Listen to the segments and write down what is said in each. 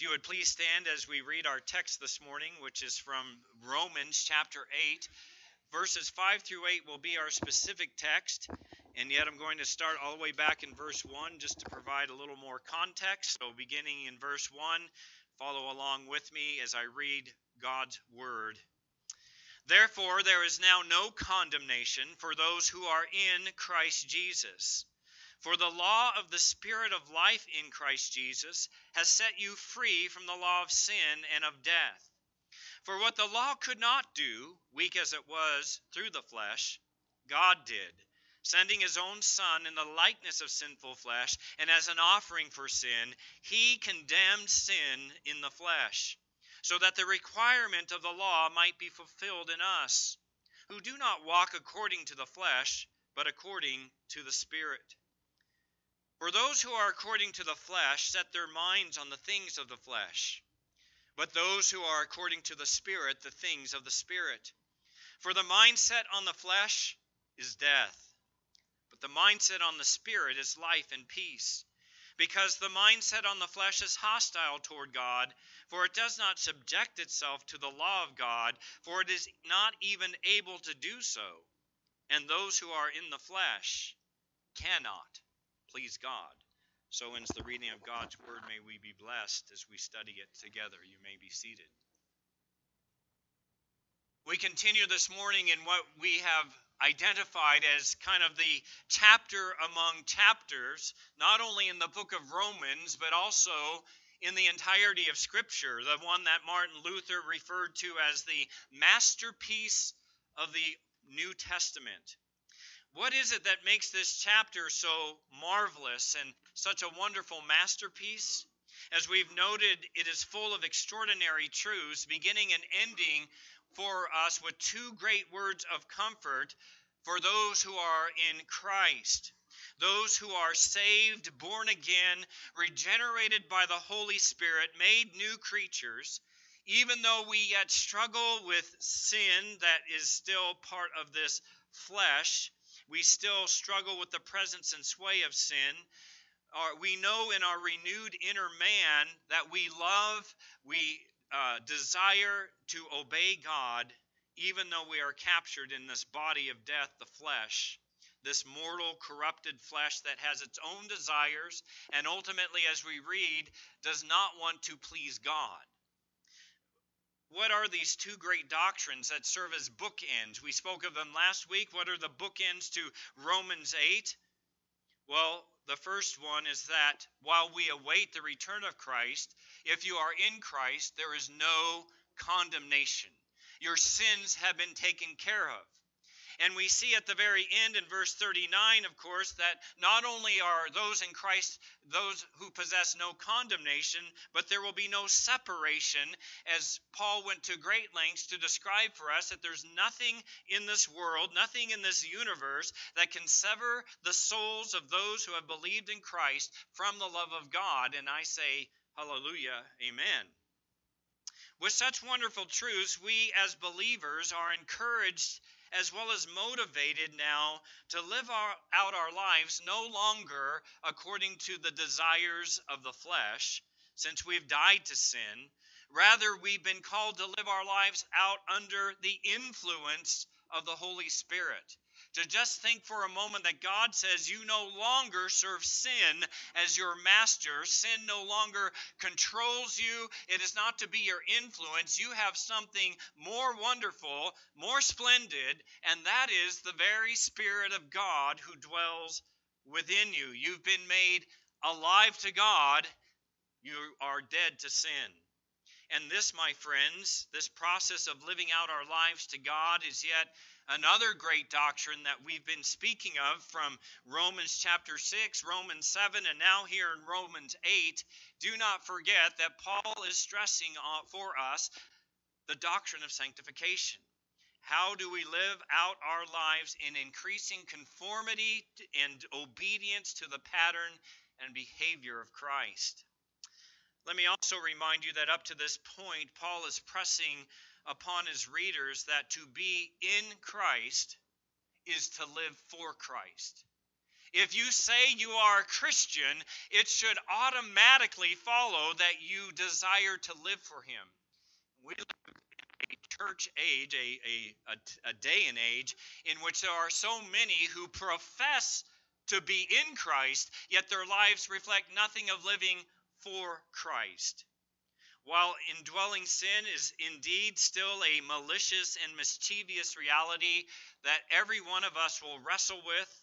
you would please stand as we read our text this morning, which is from Romans chapter 8. Verses 5 through 8 will be our specific text, and yet I'm going to start all the way back in verse 1 just to provide a little more context. So beginning in verse 1, follow along with me as I read God's word. Therefore, there is now no condemnation for those who are in Christ Jesus. For the law of the Spirit of life in Christ Jesus has set you free from the law of sin and of death. For what the law could not do, weak as it was through the flesh, God did, sending his own Son in the likeness of sinful flesh, and as an offering for sin, he condemned sin in the flesh, so that the requirement of the law might be fulfilled in us, who do not walk according to the flesh, but according to the Spirit. For those who are according to the flesh set their minds on the things of the flesh, but those who are according to the Spirit, the things of the Spirit. For the mindset on the flesh is death, but the mindset on the Spirit is life and peace. Because the mindset on the flesh is hostile toward God, for it does not subject itself to the law of God, for it is not even able to do so. And those who are in the flesh cannot please God. So ends the reading of God's word. May we be blessed as we study it together. You may be seated. We continue this morning in what we have identified as kind of the chapter among chapters, not only in the book of Romans, but also in the entirety of Scripture, the one that Martin Luther referred to as the masterpiece of the New Testament. What is it that makes this chapter so marvelous and such a wonderful masterpiece? As we've noted, it is full of extraordinary truths, beginning and ending for us with two great words of comfort for those who are in Christ. Those who are saved, born again, regenerated by the Holy Spirit, made new creatures, even though we yet struggle with sin that is still part of this flesh. We still struggle with the presence and sway of sin. We know in our renewed inner man that we love, we desire to obey God, even though we are captured in this body of death, the flesh, this mortal, corrupted flesh that has its own desires, and ultimately, as we read, does not want to please God. What are these two great doctrines that serve as bookends? We spoke of them last week. What are the bookends to Romans 8? Well, the first one is that while we await the return of Christ, if you are in Christ, there is no condemnation. Your sins have been taken care of. And we see at the very end in verse 39, of course, that not only are those in Christ those who possess no condemnation, but there will be no separation, as Paul went to great lengths to describe for us that there's nothing in this world, nothing in this universe that can sever the souls of those who have believed in Christ from the love of God. And I say, hallelujah, amen. With such wonderful truths, we as believers are encouraged as well as motivated now to live out our lives no longer according to the desires of the flesh, since we've died to sin. Rather, we've been called to live our lives out under the influence of the Holy Spirit. To just think for a moment that God says you no longer serve sin as your master. Sin no longer controls you. It is not to be your influence. You have something more wonderful, more splendid, and that is the very Spirit of God who dwells within you. You've been made alive to God. You are dead to sin. And this, my friends, this process of living out our lives to God is yet another great doctrine that we've been speaking of from Romans chapter 6, Romans 7, and now here in Romans 8. Do not forget that Paul is stressing for us the doctrine of sanctification. How do we live out our lives in increasing conformity and obedience to the pattern and behavior of Christ? Let me also remind you that up to this point, Paul is pressing upon his readers that to be in Christ is to live for Christ. If you say you are a Christian, it should automatically follow that you desire to live for him. We live in a church age, a day and age, in which there are so many who profess to be in Christ, yet their lives reflect nothing of living for Christ. While indwelling sin is indeed still a malicious and mischievous reality that every one of us will wrestle with,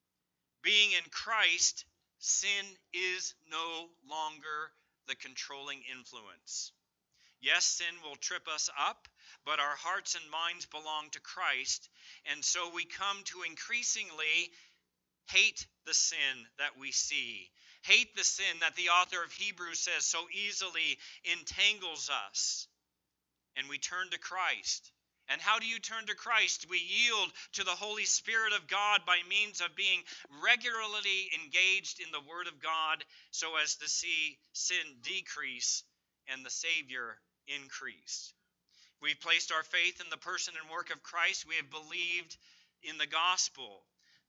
being in Christ, sin is no longer the controlling influence. Yes, sin will trip us up, but our hearts and minds belong to Christ, and so we come to increasingly hate the sin that we see. Hate the sin that the author of Hebrews says so easily entangles us. And we turn to Christ. And how do you turn to Christ? We yield to the Holy Spirit of God by means of being regularly engaged in the Word of God so as to see sin decrease and the Savior increase. We've placed our faith in the person and work of Christ. We have believed in the gospel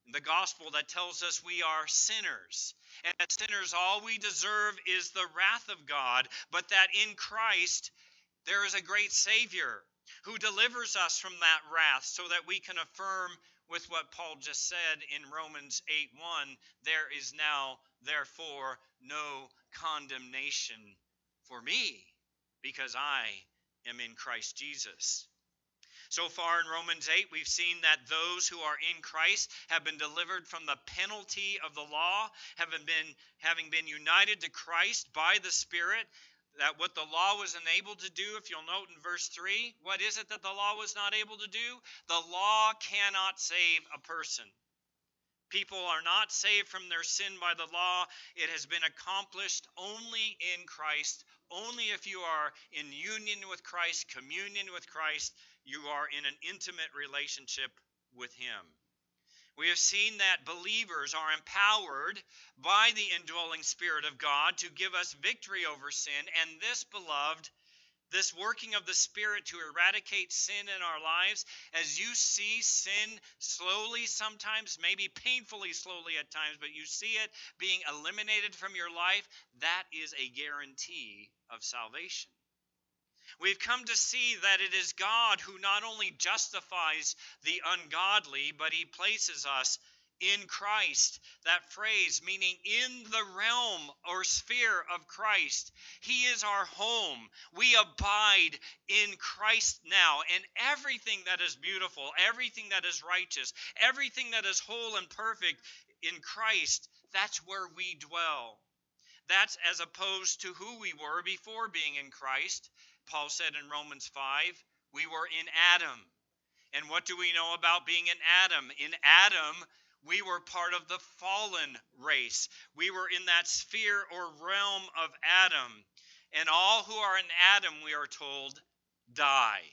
that tells us we are sinners. And as sinners, all we deserve is the wrath of God, but that in Christ there is a great Savior who delivers us from that wrath so that we can affirm with what Paul just said in Romans 8:1, there is now, therefore, no condemnation for me because I am in Christ Jesus. So far in Romans 8, we've seen that those who are in Christ have been delivered from the penalty of the law, having been united to Christ by the Spirit, that what the law was unable to do, if you'll note in verse 3, what is it that the law was not able to do? The law cannot save a person. People are not saved from their sin by the law. It has been accomplished only in Christ. Only if you are in union with Christ, communion with Christ, you are in an intimate relationship with him. We have seen that believers are empowered by the indwelling Spirit of God to give us victory over sin. And this, beloved, this working of the Spirit to eradicate sin in our lives, as you see sin slowly, sometimes maybe painfully slowly at times, but you see it being eliminated from your life, that is a guarantee of salvation. We've come to see that it is God who not only justifies the ungodly, but he places us in Christ. That phrase meaning in the realm or sphere of Christ. He is our home. We abide in Christ now. And everything that is beautiful, everything that is righteous, everything that is whole and perfect in Christ, that's where we dwell. That's as opposed to who we were before being in Christ. Paul said in Romans 5, we were in Adam. And what do we know about being in Adam? In Adam, we were part of the fallen race. We were in that sphere or realm of Adam. And all who are in Adam, we are told, die.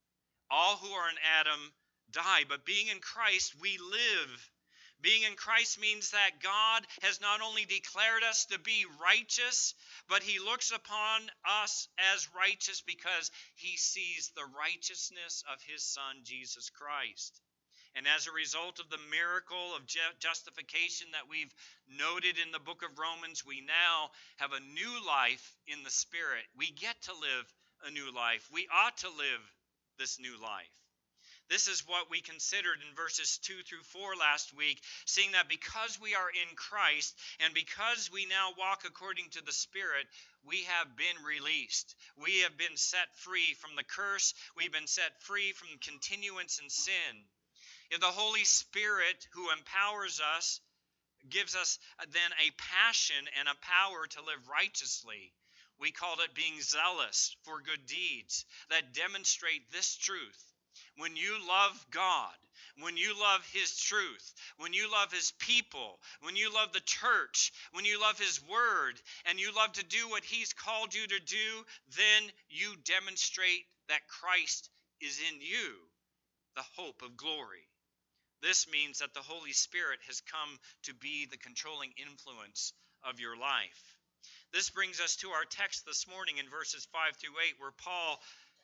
All who are in Adam die. But being in Christ, we live. Being in Christ means that God has not only declared us to be righteous, but he looks upon us as righteous because he sees the righteousness of his Son, Jesus Christ. And as a result of the miracle of justification that we've noted in the book of Romans, we now have a new life in the Spirit. We get to live a new life. We ought to live this new life. This is what we considered in verses 2 through 4 last week, seeing that because we are in Christ and because we now walk according to the Spirit, we have been released. We have been set free from the curse. We've been set free from continuance in sin. If the Holy Spirit who empowers us gives us then a passion and a power to live righteously, we called it being zealous for good deeds that demonstrate this truth. When you love God, when you love his truth, when you love his people, when you love the church, when you love his word, and you love to do what he's called you to do, then you demonstrate that Christ is in you, the hope of glory. This means that the Holy Spirit has come to be the controlling influence of your life. This brings us to our text this morning in verses 5 through 8, where Paul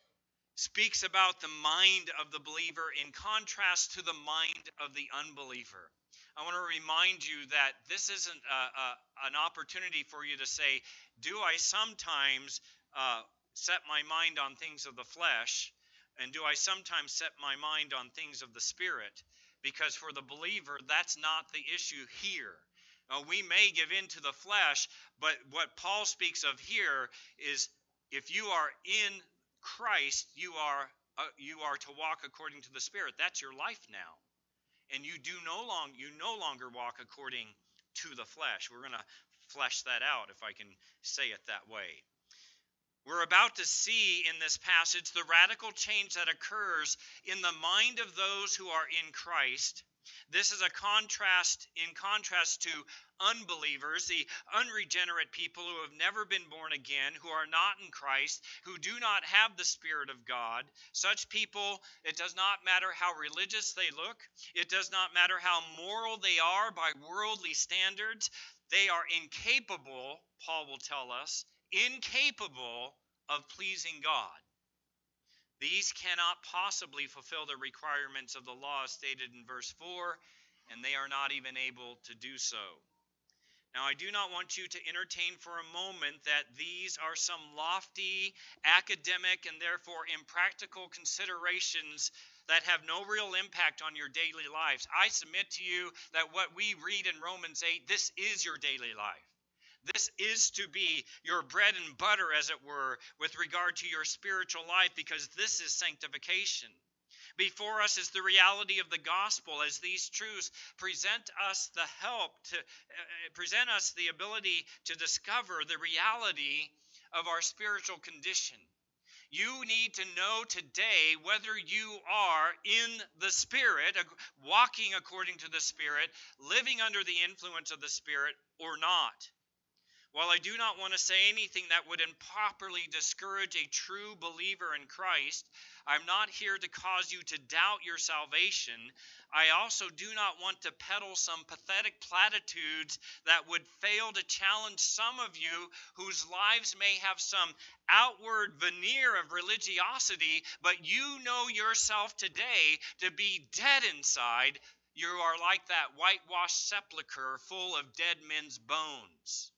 speaks about the mind of the believer in contrast to the mind of the unbeliever. I want to remind you that this isn't an opportunity for you to say, do I sometimes set my mind on things of the flesh, and do I sometimes set my mind on things of the Spirit? Because for the believer, that's not the issue here. We may give in to the flesh, but what Paul speaks of here is if you are in Christ, you are to walk according to the Spirit. That's your life now. And you no longer walk according to the flesh. We're going to flesh that out, if I can say it that way. We're about to see in this passage the radical change that occurs in the mind of those who are in Christ. This is in contrast to unbelievers, the unregenerate people who have never been born again, who are not in Christ, who do not have the Spirit of God. Such people, it does not matter how religious they look. It does not matter how moral they are by worldly standards. They are incapable, Paul will tell us, incapable of pleasing God. These cannot possibly fulfill the requirements of the law stated in verse 4, and they are not even able to do so. Now, I do not want you to entertain for a moment that these are some lofty, academic, and therefore impractical considerations that have no real impact on your daily lives. I submit to you that what we read in Romans 8, this is your daily life. This is to be your bread and butter, as it were, with regard to your spiritual life, because this is sanctification. Before us is the reality of the gospel, as these truths present us present us the ability to discover the reality of our spiritual condition. You need to know today whether you are in the Spirit, walking according to the Spirit, living under the influence of the Spirit, or not. While I do not want to say anything that would improperly discourage a true believer in Christ, I'm not here to cause you to doubt your salvation. I also do not want to peddle some pathetic platitudes that would fail to challenge some of you whose lives may have some outward veneer of religiosity, but you know yourself today to be dead inside. You are like that whitewashed sepulcher full of dead men's bones.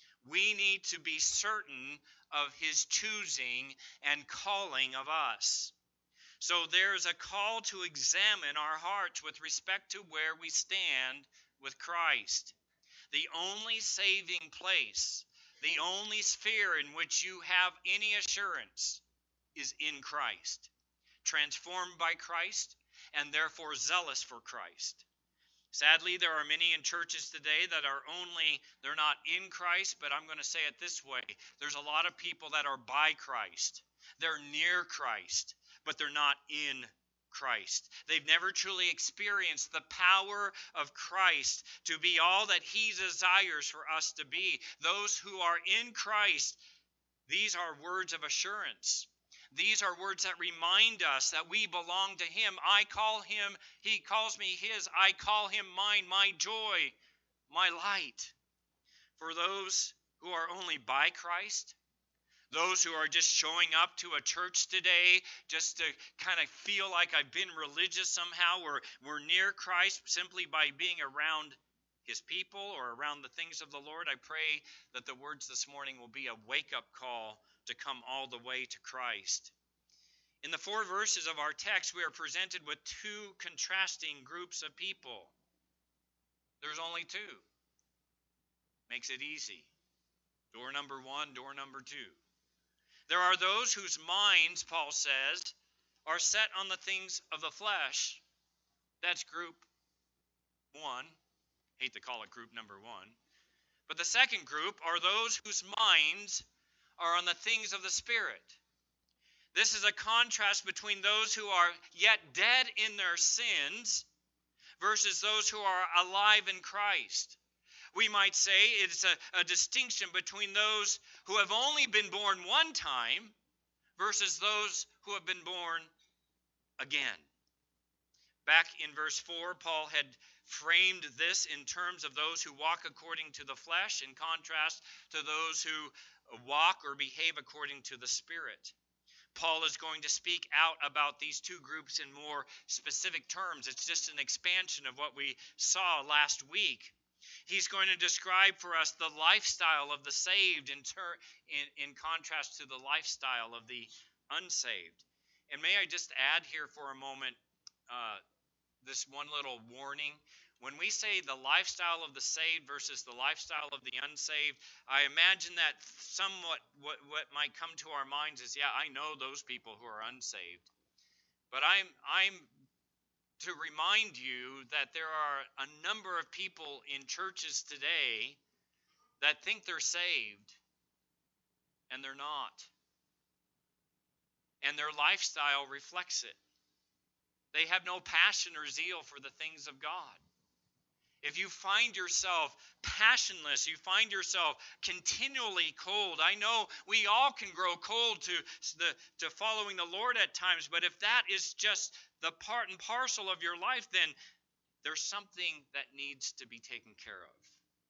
We need to be certain of his choosing and calling of us. So there's a call to examine our hearts with respect to where we stand with Christ. The only saving place, the only sphere in which you have any assurance is in Christ, transformed by Christ, and therefore zealous for Christ. Sadly, there are many in churches today that they're not in Christ, but I'm going to say it this way. There's a lot of people that are by Christ. They're near Christ, but they're not in Christ. They've never truly experienced the power of Christ to be all that he desires for us to be. Those who are in Christ, these are words of assurance. These are words that remind us that we belong to him. I call him, he calls me his. I call him mine, my joy, my light. For those who are only by Christ, those who are just showing up to a church today just to kind of feel like I've been religious somehow, or we're near Christ simply by being around his people or around the things of the Lord, I pray that the words this morning will be a wake-up call to come all the way to Christ. In the 4 verses of our text, we are presented with 2 contrasting groups of people. There's only 2. Makes it easy. Door number 1, door number 2. There are those whose minds, Paul says, are set on the things of the flesh. That's group 1. Hate to call it group number 1. But the second group are those whose minds are on the things of the Spirit. This is a contrast between those who are yet dead in their sins versus those who are alive in Christ. We might say it's a distinction between those who have only been born one time versus those who have been born again. Back in verse 4, Paul had framed this in terms of those who walk according to the flesh in contrast to those who walk or behave according to the Spirit. Paul is going to speak out about these two groups in more specific terms. It's just an expansion of what we saw last week. He's going to describe for us the lifestyle of the saved in contrast to the lifestyle of the unsaved. And may I just add here for a moment this one little warning. When we say the lifestyle of the saved versus the lifestyle of the unsaved, I imagine that somewhat what might come to our minds is, yeah, I know those people who are unsaved. But I'm to remind you that there are a number of people in churches today that think they're saved and they're not. And their lifestyle reflects it. They have no passion or zeal for the things of God. If you find yourself passionless, you find yourself continually cold. I know we all can grow cold to following the Lord at times, but if that is just the part and parcel of your life, then there's something that needs to be taken care of.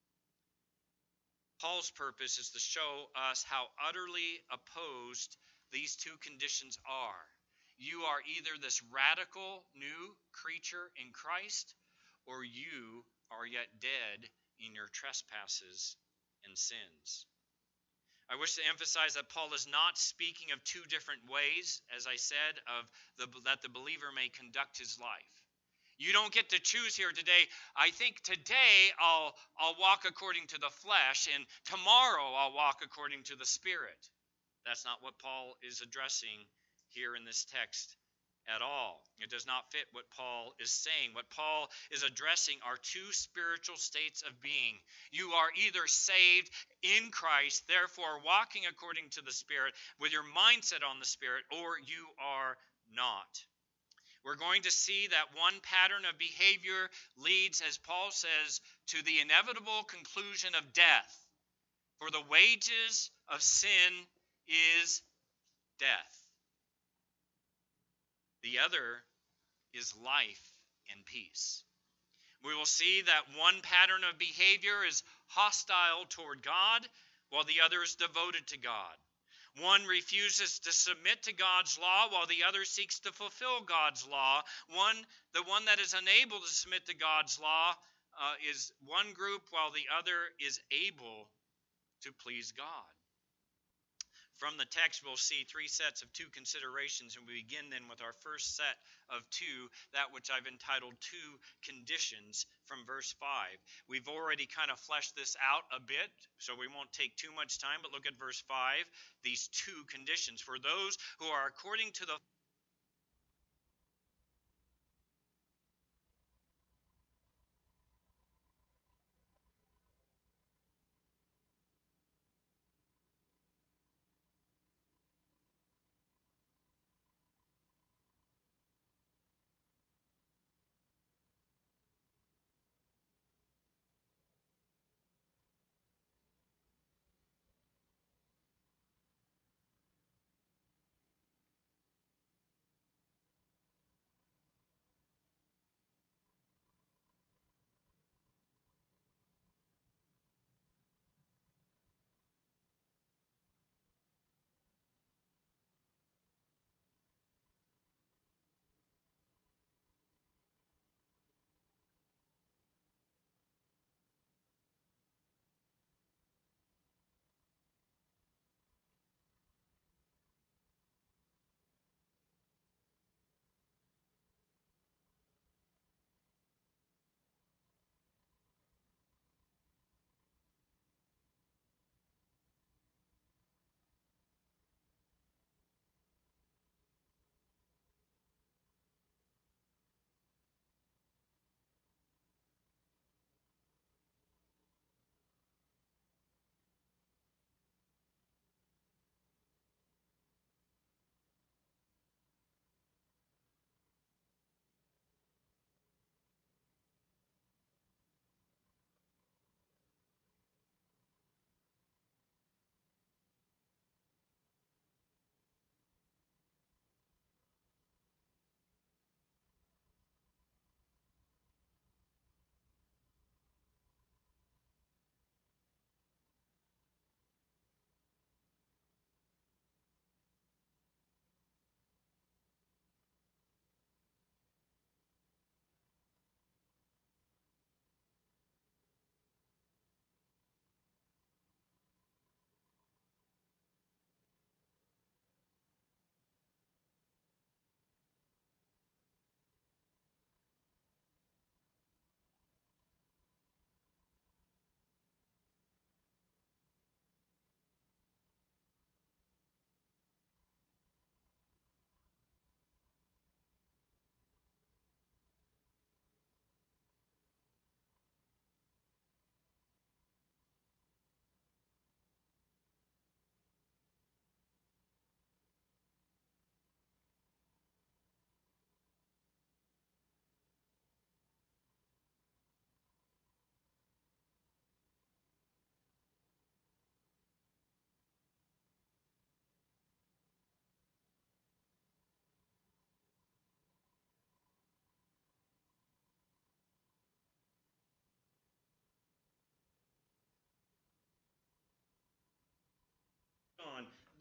Paul's purpose is to show us how utterly opposed these two conditions are. You are either this radical new creature in Christ, or you are yet dead in your trespasses and sins. I wish to emphasize that Paul is not speaking of two different ways, as I said, that the believer may conduct his life. You don't get to choose here today. I think today I'll walk according to the flesh, and tomorrow I'll walk according to the Spirit. That's not what Paul is addressing here in this text at all. It does not fit what Paul is saying. What Paul is addressing are two spiritual states of being. You are either saved in Christ, therefore walking according to the Spirit with your mindset on the Spirit, or you are not. We're going to see that one pattern of behavior leads, as Paul says, to the inevitable conclusion of death. For the wages of sin is death. The other is life and peace. We will see that one pattern of behavior is hostile toward God, while the other is devoted to God. One refuses to submit to God's law, while the other seeks to fulfill God's law. The one that is unable to submit to God's law is one group, while the other is able to please God. From the text, we'll see three sets of two considerations, and we begin then with our first set of two, that which I've entitled Two Conditions, from verse 5. We've already kind of fleshed this out a bit, so we won't take too much time, but look at verse 5, these two conditions. For those who are according to the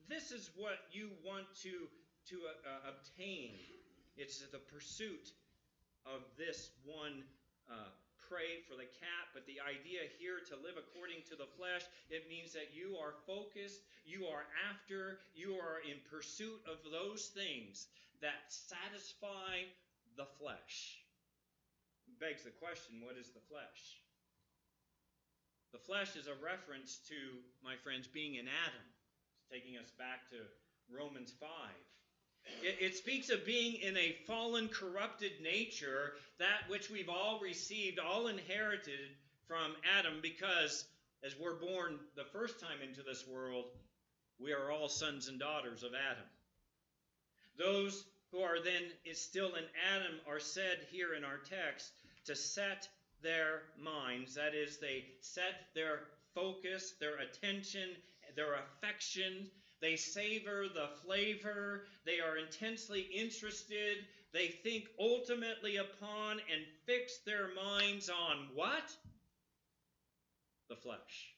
this is what you want to obtain. It's the pursuit of this one prey for the cat, but the idea here to live according to the flesh, it means that you are focused, you are after, you are in pursuit of those things that satisfy the flesh. It begs the question, what is the flesh? The flesh is a reference to, my friends, being in Adam. It's taking us back to Romans 5. It speaks of being in a fallen, corrupted nature, that which we've all received, all inherited from Adam, because as we're born the first time into this world, we are all sons and daughters of Adam. Those who are then still in Adam are said here in our text to set their minds, that is, they set their focus, their attention, their affection. They savor the flavor. They are intensely interested. They think ultimately upon and fix their minds on what? The flesh.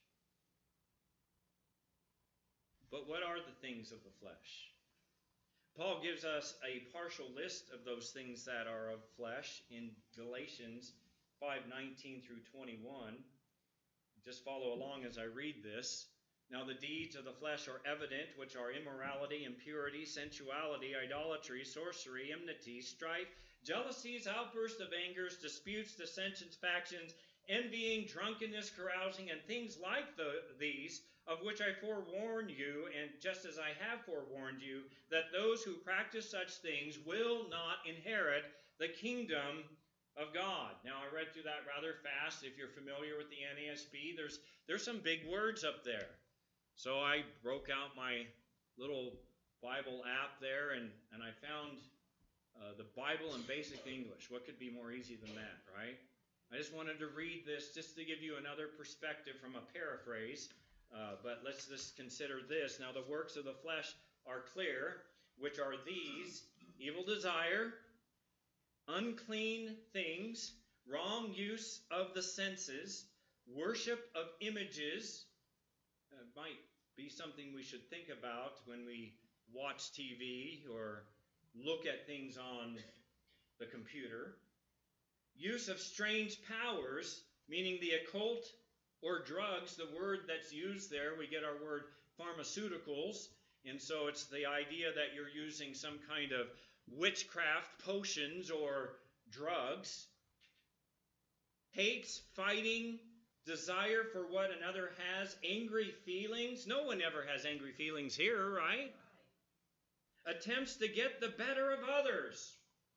But what are the things of the flesh? Paul gives us a partial list of those things that are of flesh in Galatians 5:19 through 21. Just follow along as I read this. Now the deeds of the flesh are evident, which are immorality, impurity, sensuality, idolatry, sorcery, enmity, strife, jealousies, outbursts of angers, disputes, dissensions, factions, envying, drunkenness, carousing, and things like these, of which I forewarn you, and just as I have forewarned you, that those who practice such things will not inherit the kingdom of God. Now, I read through that rather fast. If you're familiar with the NASB, there's some big words up there. So I broke out my little Bible app there, and I found the Bible in basic English. What could be more easy than that, right? I just wanted to read this just to give you another perspective from a paraphrase. But let's just consider this. Now, the works of the flesh are clear, which are these: evil desire, unclean things, wrong use of the senses, worship of images. Might be something we should think about when we watch TV or look at things on the computer. Use of strange powers, meaning the occult or drugs. The word that's used there, we get our word pharmaceuticals. And so it's the idea that you're using some kind of witchcraft, potions, or drugs. Hates, fighting, desire for what another has, angry feelings. No one ever has angry feelings here, right? Attempts to get the better of others.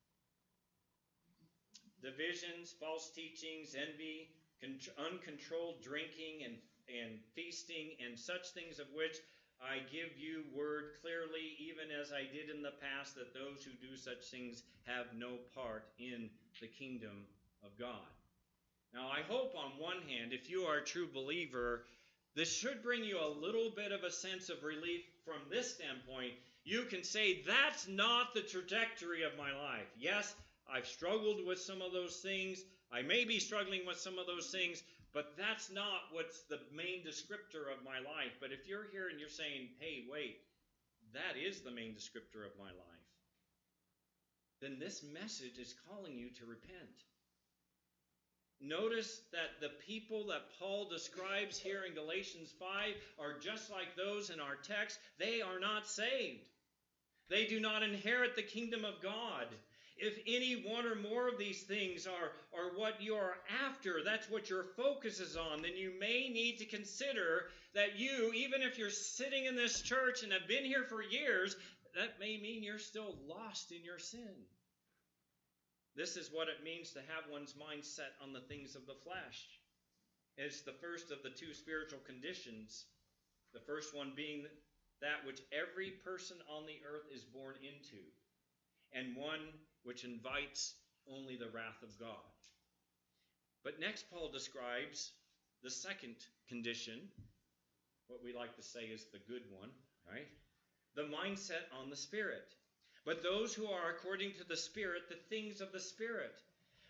Divisions, false teachings, envy, uncontrolled drinking and feasting, and such things of which I give you word clearly, even as I did in the past, that those who do such things have no part in the kingdom of God. Now, I hope on one hand, if you are a true believer, this should bring you a little bit of a sense of relief from this standpoint. You can say, that's not the trajectory of my life. Yes, I've struggled with some of those things. I may be struggling with some of those things, but that's not what's the main descriptor of my life. But if you're here and you're saying, hey, wait, that is the main descriptor of my life, then this message is calling you to repent. Notice that the people that Paul describes here in Galatians 5 are just like those in our text. They are not saved. They do not inherit the kingdom of God. If any one or more of these things are what you are after, that's what your focus is on, then you may need to consider that you, even if you're sitting in this church and have been here for years, that may mean you're still lost in your sin. This is what it means to have one's mind set on the things of the flesh. It's the first of the two spiritual conditions. The first one being that which every person on the earth is born into, and one which invites only the wrath of God. But next Paul describes the second condition, what we like to say is the good one, right? The mindset on the Spirit. But those who are according to the Spirit, the things of the Spirit.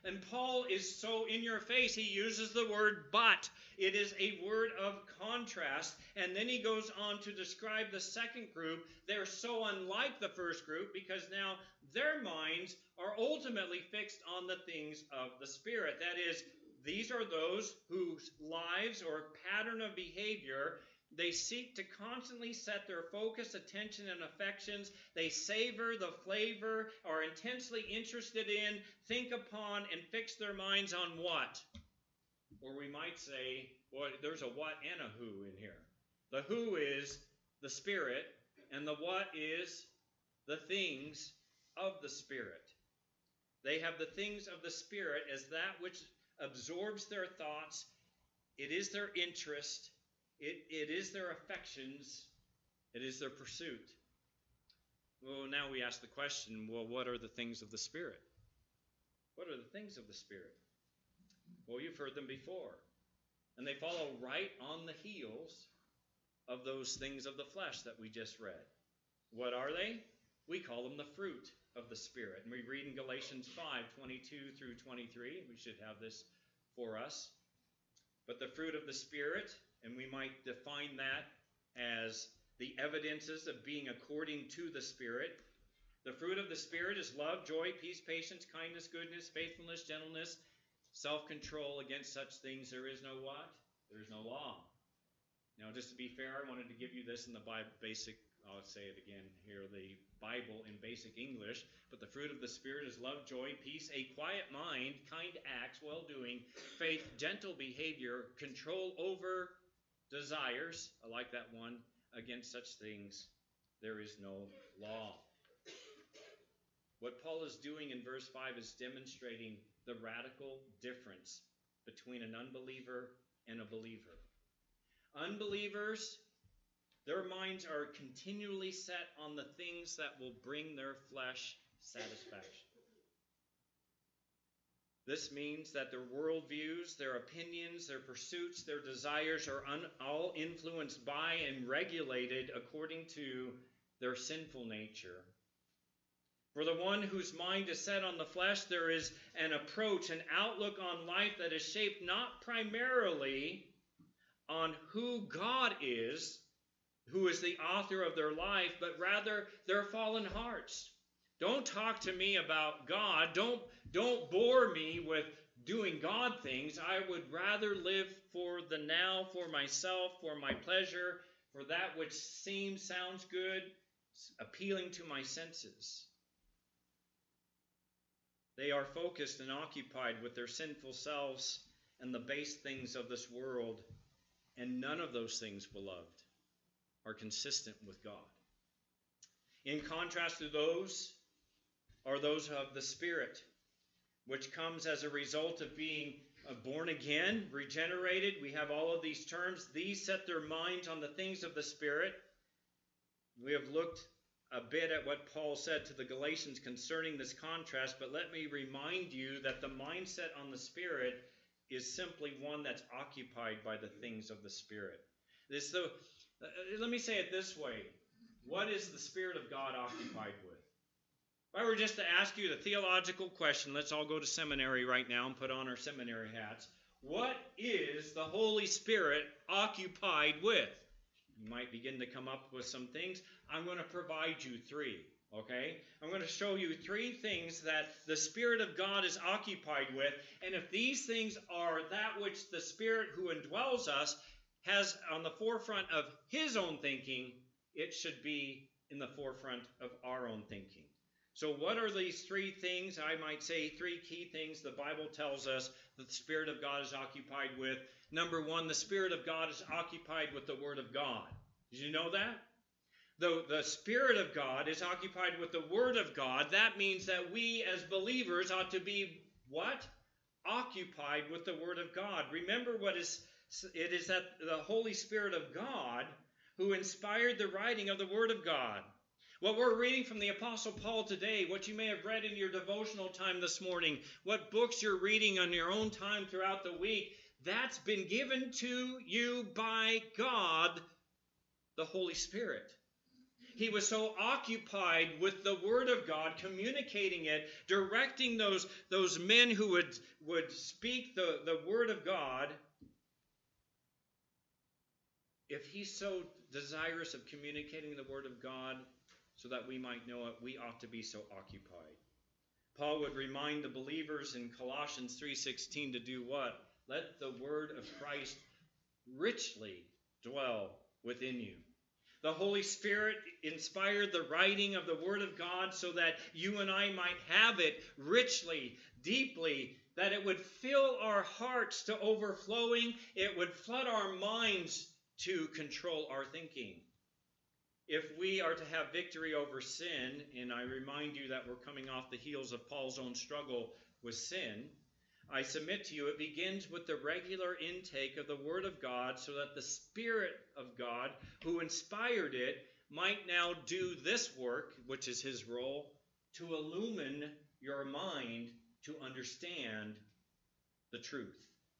And Paul is so in your face. He uses the word but. It is a word of contrast. And then he goes on to describe the second group. They're so unlike the first group because now their minds are ultimately fixed on the things of the Spirit. That is, these are those whose lives or pattern of behavior, they seek to constantly set their focus, attention, and affections. They savor the flavor, are intensely interested in, think upon, and fix their minds on what? Or we might say, well, there's a what and a who in here. The who is the Spirit, and the what is the things of the Spirit. They have the things of the Spirit as that which absorbs their thoughts. It is their interest. It is their affections. It is their pursuit. Well, now we ask the question, well, what are the things of the Spirit? What are the things of the Spirit? Well, you've heard them before. And they follow right on the heels of those things of the flesh that we just read. What are they? We call them the fruit of the Spirit. And we read in Galatians 5:22 through 23. We should have this for us. But the fruit of the Spirit, and we might define that as the evidences of being according to the Spirit. The fruit of the Spirit is love, joy, peace, patience, kindness, goodness, faithfulness, gentleness, self-control. Against such things there is no what? There is no law. Now, just to be fair, I wanted to give you this in the basic, I'll say it again here, the Bible in basic English. But the fruit of the Spirit is love, joy, peace, a quiet mind, kind acts, well-doing, faith, gentle behavior, control over desires. I like that one. Against such things there is no law. What Paul is doing in verse 5 is demonstrating the radical difference between an unbeliever and a believer. Unbelievers, their minds are continually set on the things that will bring their flesh satisfaction. This means that their worldviews, their opinions, their pursuits, their desires are all influenced by and regulated according to their sinful nature. For the one whose mind is set on the flesh, there is an approach, an outlook on life that is shaped not primarily on who God is, who is the author of their life, but rather their fallen hearts. Don't talk to me about God. Don't bore me with doing God things. I would rather live for the now, for myself, for my pleasure, for that which sounds good, appealing to my senses. They are focused and occupied with their sinful selves and the base things of this world, and none of those things, beloved, are consistent with God. In contrast to those are those of the Spirit, which comes as a result of being born again, regenerated. We have all of these terms. These set their minds on the things of the Spirit. We have looked a bit at what Paul said to the Galatians concerning this contrast, but let me remind you that the mindset on the Spirit is simply one that's occupied by the things of the Spirit. Let me say it this way. What is the Spirit of God occupied with? If I were just to ask you the theological question, let's all go to seminary right now and put on our seminary hats. What is the Holy Spirit occupied with? You might begin to come up with some things. I'm going to provide you three, okay? I'm going to show you three things that the Spirit of God is occupied with. And if these things are that which the Spirit who indwells us has on the forefront of His own thinking, it should be in the forefront of our own thinking. So what are these three things? I might say three key things the Bible tells us that the Spirit of God is occupied with. Number one, the Spirit of God is occupied with the Word of God. Did you know that? Though the Spirit of God is occupied with the Word of God, that means that we as believers ought to be what? Occupied with the Word of God. Remember it is that the Holy Spirit of God who inspired the writing of the Word of God. What we're reading from the Apostle Paul today, what you may have read in your devotional time this morning, what books you're reading on your own time throughout the week, that's been given to you by God, the Holy Spirit. He was so occupied with the Word of God, communicating it, directing those men who would speak the Word of God. If he's so desirous of communicating the Word of God so that we might know it, we ought to be so occupied. Paul would remind the believers in Colossians 3:16 to do what? Let the Word of Christ richly dwell within you. The Holy Spirit inspired the writing of the Word of God so that you and I might have it richly, deeply, that it would fill our hearts to overflowing. It would flood our minds to control our thinking. If we are to have victory over sin, and I remind you that we're coming off the heels of Paul's own struggle with sin, I submit to you it begins with the regular intake of the Word of God so that the Spirit of God, who inspired it, might now do this work, which is his role, to illumine your mind to understand the truth.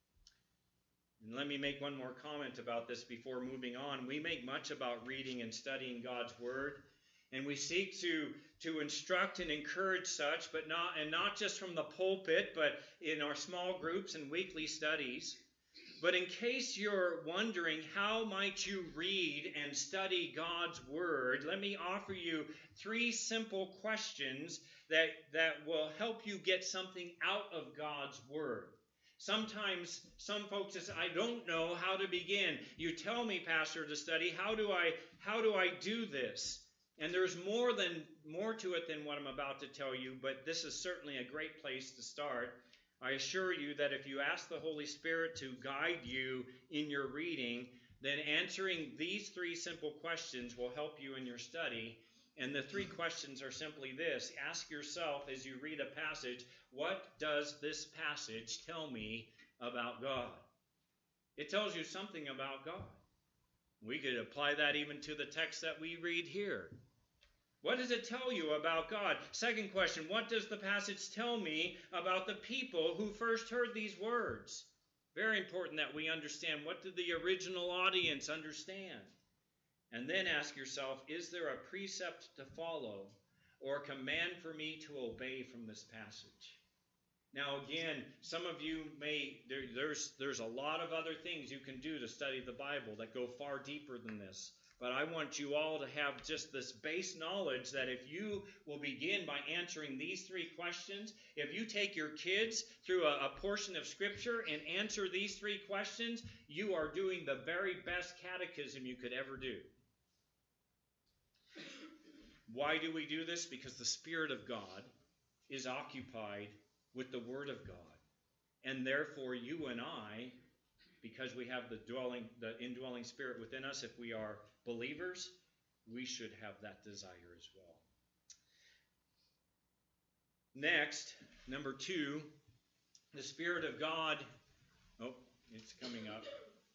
And let me make one more comment about this before moving on. We make much about reading and studying God's Word, and we seek to instruct and encourage such, but not just from the pulpit, but in our small groups and weekly studies. But in case you're wondering how might you read and study God's Word, let me offer you 3 simple questions that will help you get something out of God's Word. Sometimes some folks say, I don't know how to begin. You tell me, Pastor, to study. How do I do this? And there's more to it than what I'm about to tell you, but this is certainly a great place to start. I assure you that if you ask the Holy Spirit to guide you in your reading, then answering these 3 simple questions will help you in your study. And the 3 questions are simply this. Ask yourself as you read a passage, what does this passage tell me about God? It tells you something about God. We could apply that even to the text that we read here. What does it tell you about God? Second question, what does the passage tell me about the people who first heard these words? Very important that we understand, what did the original audience understand? And then ask yourself, is there a precept to follow or a command for me to obey from this passage? Now again, some of you there's a lot of other things you can do to study the Bible that go far deeper than this. But I want you all to have just this base knowledge that if you will begin by answering these 3 questions, if you take your kids through a portion of Scripture and answer these 3 questions, you are doing the very best catechism you could ever do. Why do we do this? Because the Spirit of God is occupied with the Word of God. And therefore you and I, because we have the indwelling Spirit within us, if we are believers, we should have that desire as well. Next, number 2, the Spirit of God. Oh, it's coming up.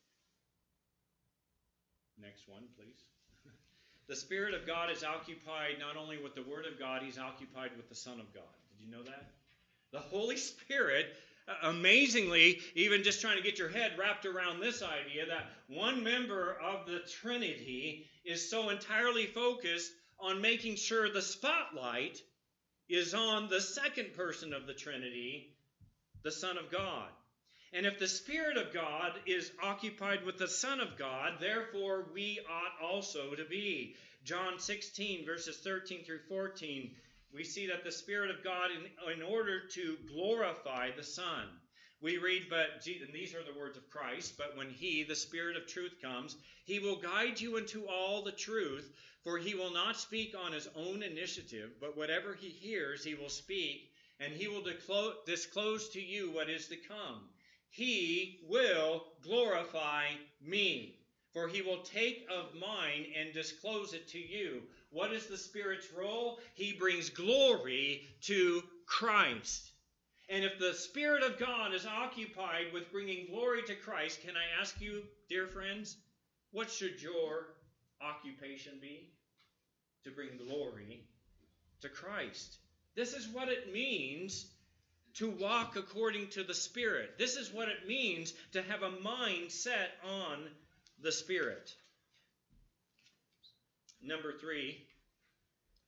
Next one, please. The Spirit of God is occupied not only with the Word of God, He's occupied with the Son of God. Did you know that? The Holy Spirit, amazingly, even just trying to get your head wrapped around this idea that one member of the Trinity is so entirely focused on making sure the spotlight is on the second person of the Trinity, the Son of God. And if the Spirit of God is occupied with the Son of God, therefore we ought also to be. John 16, verses 13 through 14, we see that the Spirit of God, in order to glorify the Son, we read, and these are the words of Christ, but when He, the Spirit of truth, comes, He will guide you into all the truth, for He will not speak on His own initiative, but whatever He hears, He will speak, and He will disclose to you what is to come. He will glorify me, for He will take of mine and disclose it to you. What is the Spirit's role? He brings glory to Christ. And if the Spirit of God is occupied with bringing glory to Christ, can I ask you, dear friends, what should your occupation be? To bring glory to Christ. This is what it means to walk according to the Spirit. This is what it means to have a mind set on the Spirit. Number 3,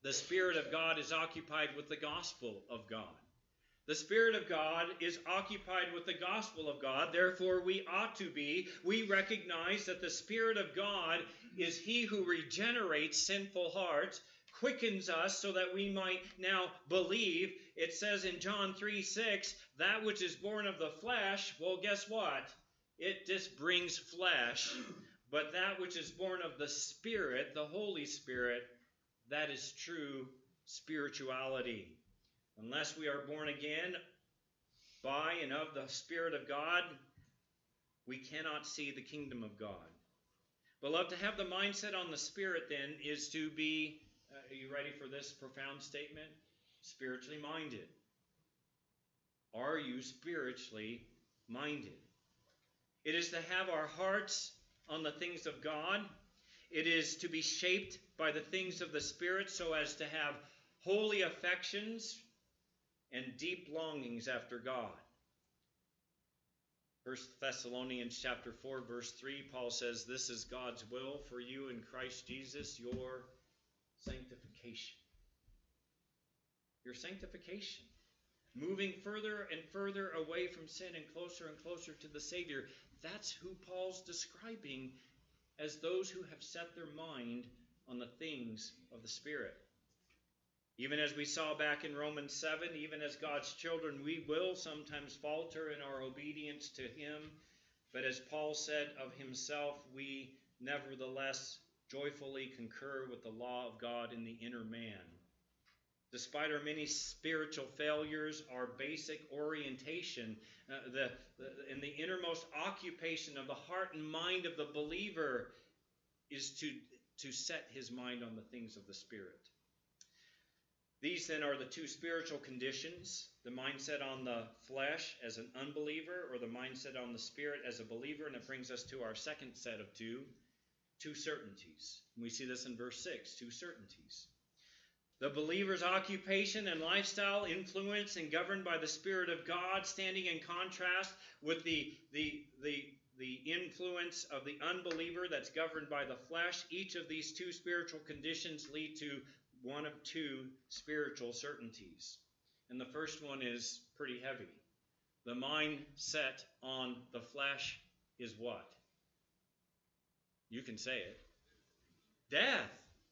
The Spirit of God is occupied with the gospel of God. The Spirit of God is occupied with the gospel of God. Therefore, we ought to be. We recognize that the Spirit of God is He who regenerates sinful hearts, quickens us so that we might now believe. It says in John 3:6, that which is born of the flesh, well, guess what? It just brings flesh. But that which is born of the Spirit, the Holy Spirit, that is true spirituality. Unless we are born again by and of the Spirit of God, we cannot see the kingdom of God. Beloved, to have the mindset on the Spirit then is to be, are you ready for this profound statement? Spiritually minded. Are you spiritually minded? It is to have our hearts on the things of God. It is to be shaped by the things of the Spirit so as to have holy affections and deep longings after God. 1 Thessalonians chapter 4, verse 3, Paul says, this is God's will for you in Christ Jesus, your sanctification. Your sanctification. Moving further and further away from sin and closer to the Savior. That's who Paul's describing as those who have set their mind on the things of the Spirit. Even as we saw back in Romans 7, even as God's children, we will sometimes falter in our obedience to Him. But as Paul said of himself, we nevertheless joyfully concur with the law of God in the inner man. Despite our many spiritual failures, our basic orientation, in the innermost occupation of the heart and mind of the believer is to set his mind on the things of the Spirit. These then are the two spiritual conditions, the mindset on the flesh as an unbeliever or the mindset on the Spirit as a believer. And it brings us to our second set of two certainties. And we see this in verse 6, two certainties. The believer's occupation and lifestyle influenced and governed by the Spirit of God, standing in contrast with the influence of the unbeliever that's governed by the flesh. Each of these two spiritual conditions lead to one of two spiritual certainties. And the first one is pretty heavy. The mind set on the flesh is what? You can say it. Death.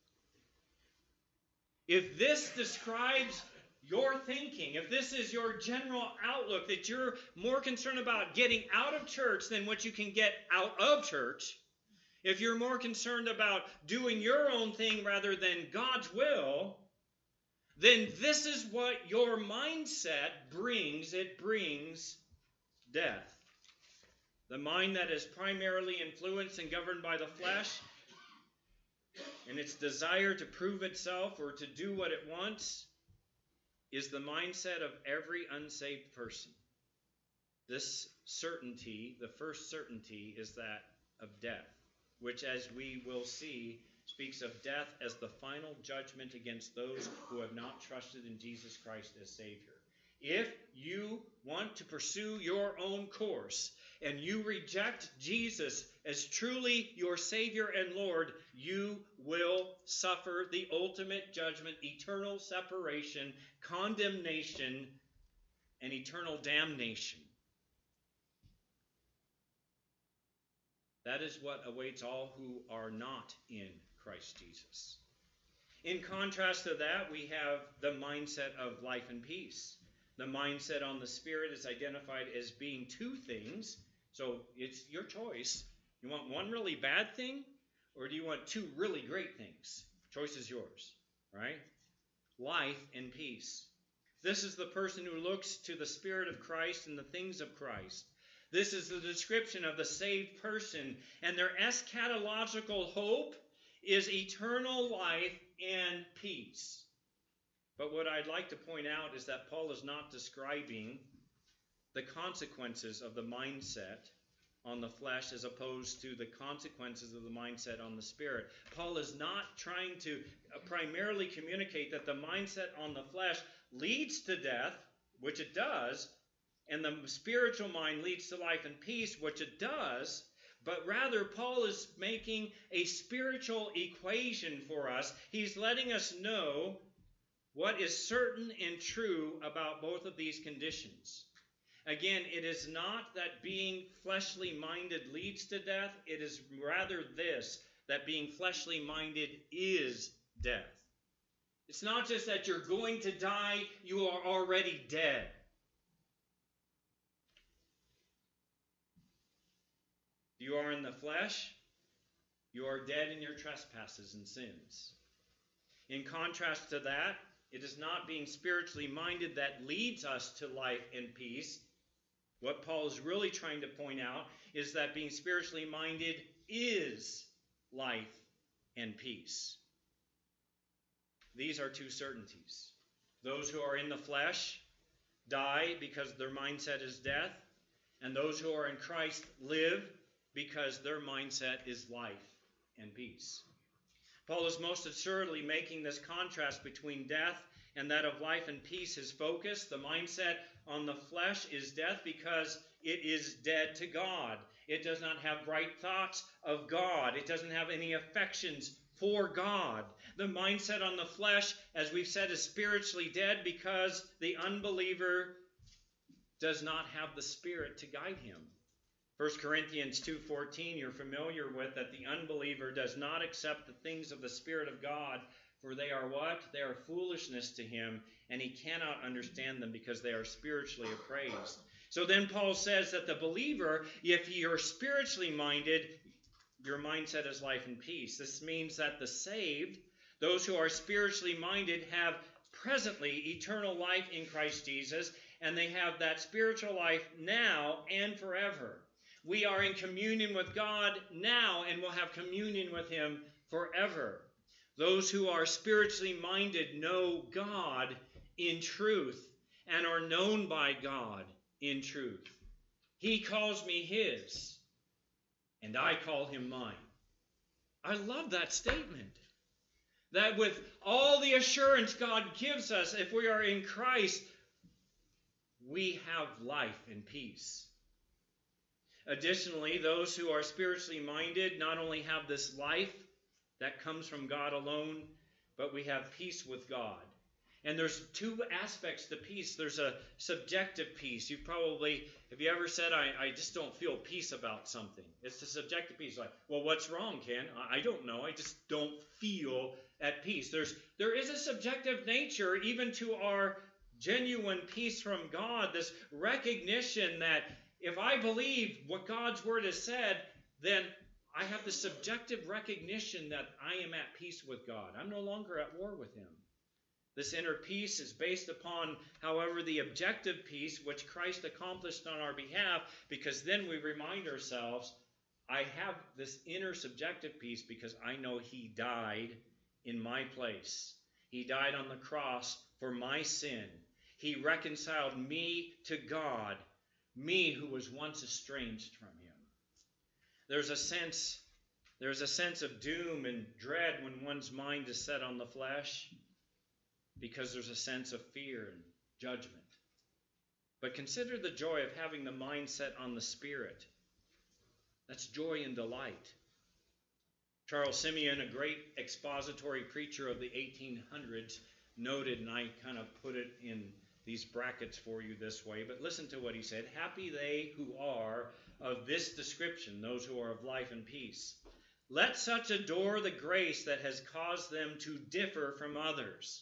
If this describes your thinking, if this is your general outlook, that you're more concerned about getting out of church than what you can get out of church, if you're more concerned about doing your own thing rather than God's will, then this is what your mindset brings. It brings death. The mind that is primarily influenced and governed by the flesh and its desire to prove itself or to do what it wants is the mindset of every unsaved person. This certainty, the first certainty, is that of death, which, as we will see, speaks of death as the final judgment against those who have not trusted in Jesus Christ as Savior. If you want to pursue your own course and you reject Jesus as truly your Savior and Lord, you will suffer the ultimate judgment, eternal separation, condemnation, and eternal damnation. That is what awaits all who are not in Christ Jesus. In contrast to that, we have the mindset of life and peace. The mindset on the Spirit is identified as being two things. So it's your choice. You want one really bad thing, or do you want two really great things? Choice is yours, right? Life and peace. This is the person who looks to the Spirit of Christ and the things of Christ. This is the description of the saved person, and their eschatological hope is eternal life and peace. But what I'd like to point out is that Paul is not describing the consequences of the mindset on the flesh as opposed to the consequences of the mindset on the Spirit. Paul is not trying to primarily communicate that the mindset on the flesh leads to death, which it does, and the spiritual mind leads to life and peace, which it does. but rather Paul is making a spiritual equation for us. He's letting us know what is certain and true about both of these conditions. Again, it is not that being fleshly minded leads to death. It is rather this, that being fleshly minded is death. It's not just that you're going to die, you are already dead. You are in the flesh, you are dead in your trespasses and sins. In contrast to that, it is not being spiritually minded that leads us to life and peace. What Paul is really trying to point out is that being spiritually minded is life and peace. These are two certainties. Those who are in the flesh die because their mindset is death, and those who are in Christ live because their mindset is life and peace. Paul is most assuredly making this contrast between death and that of life and peace his focus. The mindset on the flesh is death because it is dead to God. It does not have right thoughts of God. It doesn't have any affections for God. The mindset on the flesh, as we've said, is spiritually dead because the unbeliever does not have the Spirit to guide him. 1 Corinthians 2:14, you're familiar with, that the unbeliever does not accept the things of the Spirit of God, for they are what? They are foolishness to him, and he cannot understand them because they are spiritually appraised. So then Paul says that the believer, if you're spiritually minded, your mindset is life and peace. This means that the saved, those who are spiritually minded, have presently eternal life in Christ Jesus, and they have that spiritual life now and forever. We are in communion with God now and will have communion with him forever. Those who are spiritually minded know God in truth and are known by God in truth. He calls me his, and I call him mine. I love that statement. That with all the assurance God gives us, if we are in Christ, we have life and peace. Additionally, those who are spiritually minded not only have this life that comes from God alone, but we have peace with God. And there's two aspects to peace. There's a subjective peace. Have you ever said, I just don't feel peace about something? It's the subjective peace. Like, well, what's wrong, Ken? I don't know. I just don't feel at peace. There is a subjective nature even to our genuine peace from God, this recognition that if I believe what God's word has said, then I have the subjective recognition that I am at peace with God. I'm no longer at war with him. This inner peace is based upon, however, the objective peace which Christ accomplished on our behalf, because then we remind ourselves, I have this inner subjective peace because I know he died in my place. He died on the cross for my sin. He reconciled me to God, me who was once estranged from him. There's a sense of doom and dread when one's mind is set on the flesh, because there's a sense of fear and judgment. But consider the joy of having the mind set on the Spirit. That's joy and delight. Charles Simeon, a great expository preacher of the 1800s, noted, and I kind of put it in these brackets for you this way, but listen to what he said. Happy they who are of this description, those who are of life and peace. Let such adore the grace that has caused them to differ from others.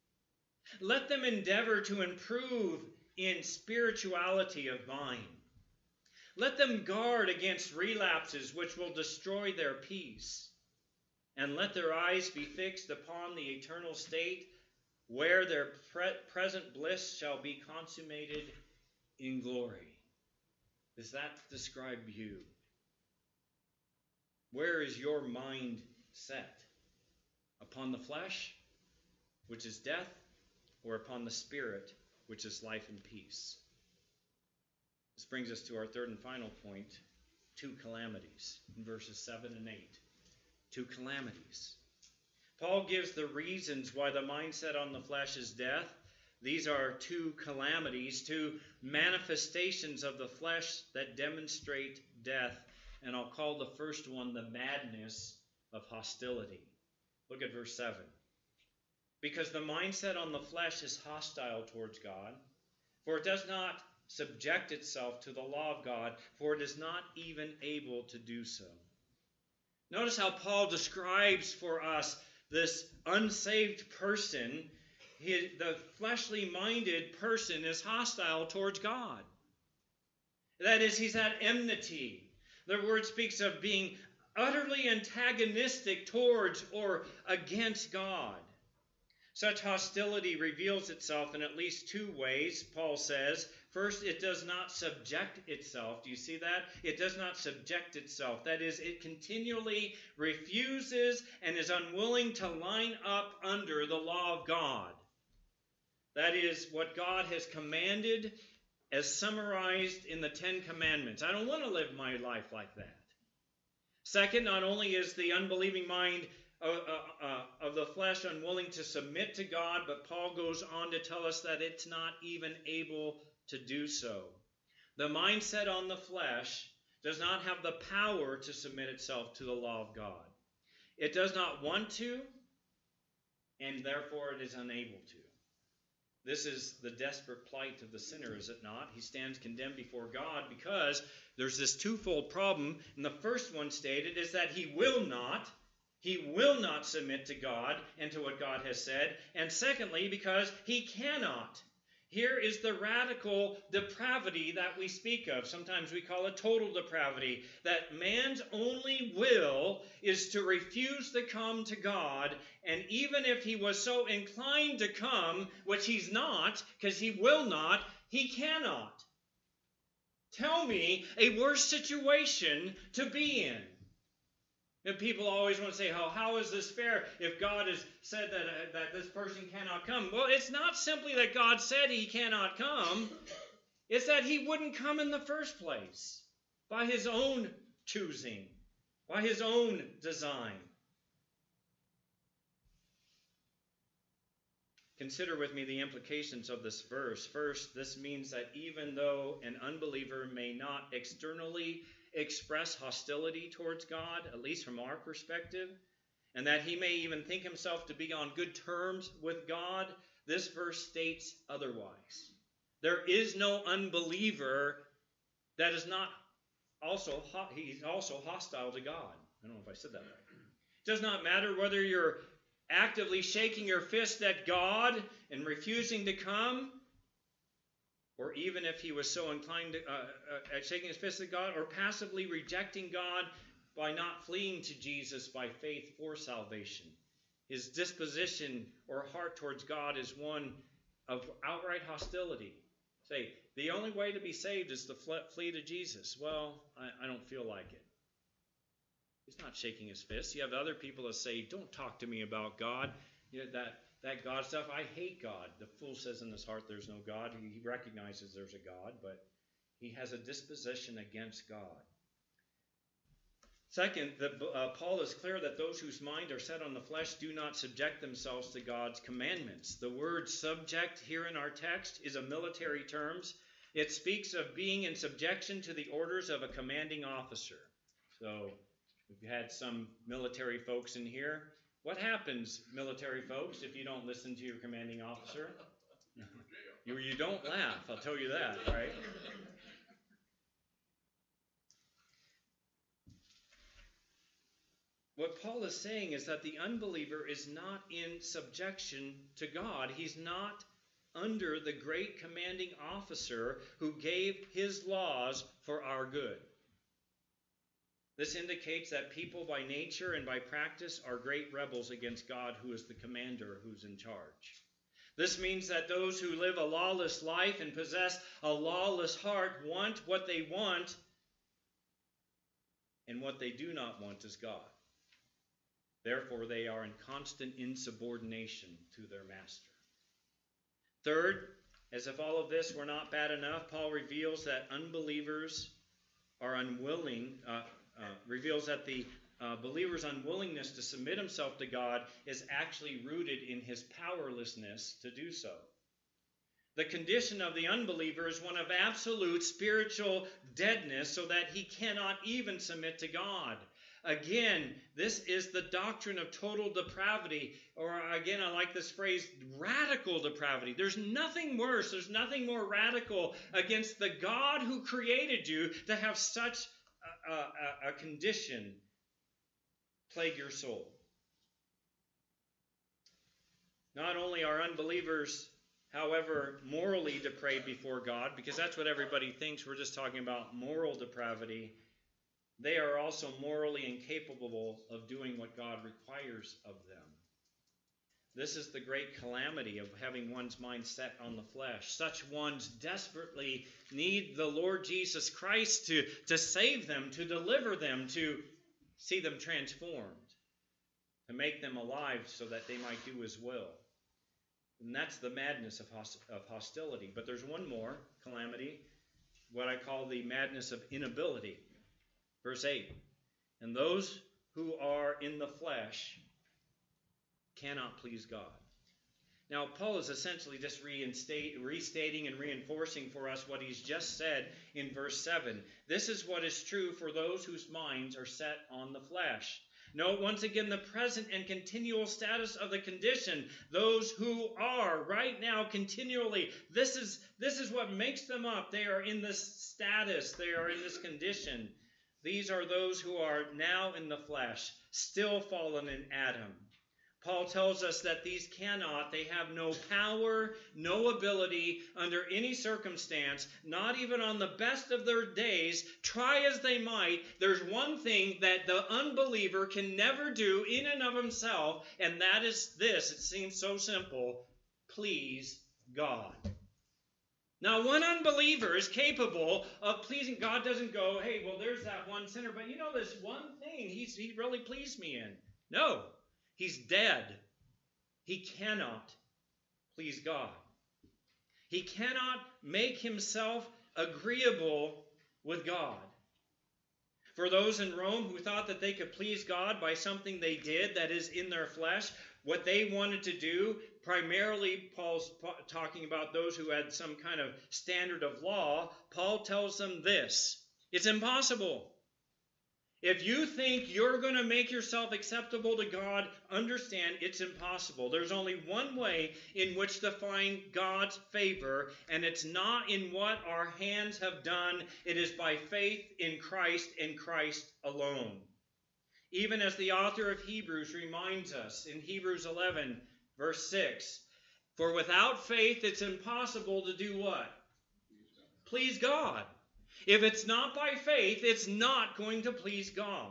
Let them endeavor to improve in spirituality of mind. Let them guard against relapses which will destroy their peace. And let their eyes be fixed upon the eternal state where their present bliss shall be consummated in glory. Does that describe you? Where is your mind set? Upon the flesh, which is death, or upon the Spirit, which is life and peace? This brings us to our third and final point, two calamities, in verses 7 and 8. Two calamities. Paul gives the reasons why the mindset on the flesh is death. These are two calamities, two manifestations of the flesh that demonstrate death. and I'll call the first one the madness of hostility. Look at verse 7. Because the mindset on the flesh is hostile towards God, for it does not subject itself to the law of God, for it is not even able to do so. Notice how Paul describes for us this unsaved person. The fleshly minded person is hostile towards God. That is, he's at enmity. The word speaks of being utterly antagonistic towards or against God. Such hostility reveals itself in at least two ways, Paul says. First, it does not subject itself. Do you see that? It does not subject itself. That is, it continually refuses and is unwilling to line up under the law of God. That is, what God has commanded as summarized in the Ten Commandments. I don't want to live my life like that. Second, not only is the unbelieving mind of the flesh unwilling to submit to God, but Paul goes on to tell us that it's not even able to do so. The mindset on the flesh does not have the power to submit itself to the law of God. It does not want to, and therefore it is unable to. This is the desperate plight of the sinner, is it not? He stands condemned before God because there's this twofold problem. And the first one stated is that he will not submit to God and to what God has said. And secondly, because he cannot. Here is the radical depravity that we speak of. Sometimes we call it total depravity. That man's only will is to refuse to come to God. And even if he was so inclined to come, which he's not, because he will not, he cannot. Tell me a worse situation to be in. And people always want to say, how is this fair if God has said that this person cannot come? Well, it's not simply that God said he cannot come. It's that he wouldn't come in the first place by his own choosing, by his own design. Consider with me the implications of this verse. First, this means that even though an unbeliever may not externally express hostility towards God, at least from our perspective, and that he may even think himself to be on good terms with God, this verse states otherwise. There is no unbeliever that is not also, he's also hostile to God. I don't know if I said that right. It does not matter whether you're actively shaking your fist at God and refusing to come, or even if he was so inclined to, at shaking his fist at God, or passively rejecting God by not fleeing to Jesus by faith for salvation. His disposition or heart towards God is one of outright hostility. Say, the only way to be saved is to flee to Jesus. Well, I don't feel like it. He's not shaking his fist. You have other people that say, don't talk to me about God. You know, that God stuff, I hate God. The fool says in his heart there's no God. He recognizes there's a God, but he has a disposition against God. Second, Paul is clear that those whose mind are set on the flesh do not subject themselves to God's commandments. The word subject here in our text is a military term. It speaks of being in subjection to the orders of a commanding officer. So, we've had some military folks in here. What happens, military folks, if you don't listen to your commanding officer? You don't laugh, I'll tell you that, right? What Paul is saying is that the unbeliever is not in subjection to God. He's not under the great commanding officer who gave his laws for our good. This indicates that people by nature and by practice are great rebels against God, who is the commander, who's in charge. This means that those who live a lawless life and possess a lawless heart want what they want, and what they do not want is God. Therefore, they are in constant insubordination to their master. Third, as if all of this were not bad enough, Paul reveals that unbelievers are unwilling, reveals that the believer's unwillingness to submit himself to God is actually rooted in his powerlessness to do so. The condition of the unbeliever is one of absolute spiritual deadness, so that he cannot even submit to God. Again, this is the doctrine of total depravity, or again, I like this phrase, radical depravity. There's nothing worse, there's nothing more radical against the God who created you to have such a condition plague your soul. Not only are unbelievers, however, morally depraved before God, because that's what everybody thinks, we're just talking about moral depravity, they are also morally incapable of doing what God requires of them. This is the great calamity of having one's mind set on the flesh. Such ones desperately need the Lord Jesus Christ to save them, to deliver them, to see them transformed, to make them alive so that they might do His will. And that's the madness of hostility. But there's one more calamity, what I call the madness of inability. Verse 8, and those who are in the flesh cannot please God. Now, Paul is essentially just restating and reinforcing for us what he's just said in verse 7. This is what is true for those whose minds are set on the flesh. Note once again the present and continual status of the condition. Those who are right now continually, this is what makes them up. They are in this status. They are in this condition. These are those who are now in the flesh, still fallen in Adam. Paul tells us that these cannot, they have no power, no ability under any circumstance, not even on the best of their days, try as they might. There's one thing that the unbeliever can never do in and of himself, and that is this. It seems so simple. Please God. Now, one unbeliever is capable of pleasing. God doesn't go, hey, well, there's that one sinner, but you know this one thing he really pleased me in. No. He's dead. He cannot please God. He cannot make himself agreeable with God. For those in Rome who thought that they could please God by something they did that is in their flesh, what they wanted to do, primarily Paul's talking about those who had some kind of standard of law, Paul tells them this: it's impossible. If you think you're going to make yourself acceptable to God, understand it's impossible. There's only one way in which to find God's favor, and it's not in what our hands have done. It is by faith in Christ and Christ alone. Even as the author of Hebrews reminds us in Hebrews 11, verse 6, for without faith it's impossible to do what? Please God. If it's not by faith, it's not going to please God.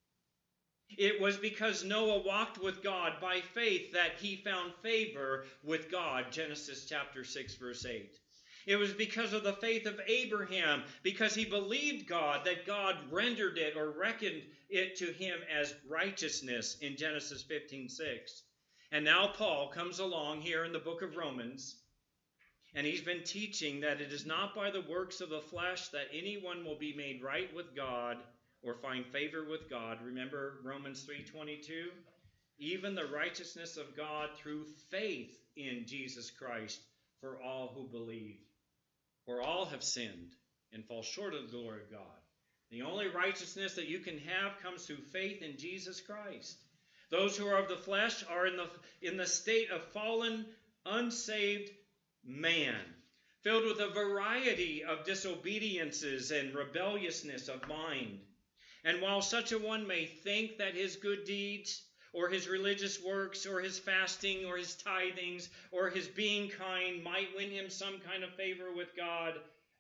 It was because Noah walked with God by faith that he found favor with God. Genesis chapter 6, verse 8. It was because of the faith of Abraham, because he believed God, that God rendered it or reckoned it to him as righteousness in Genesis 15:6. And now Paul comes along here in the book of Romans, and he's been teaching that it is not by the works of the flesh that anyone will be made right with God or find favor with God. Remember Romans 3:22? Even the righteousness of God through faith in Jesus Christ for all who believe. For all have sinned and fall short of the glory of God. The only righteousness that you can have comes through faith in Jesus Christ. Those who are of the flesh are in the state of fallen, unsaved man, filled with a variety of disobediences and rebelliousness of mind. And while such a one may think that his good deeds, or his religious works, or his fasting, or his tithings, or his being kind might win him some kind of favor with God,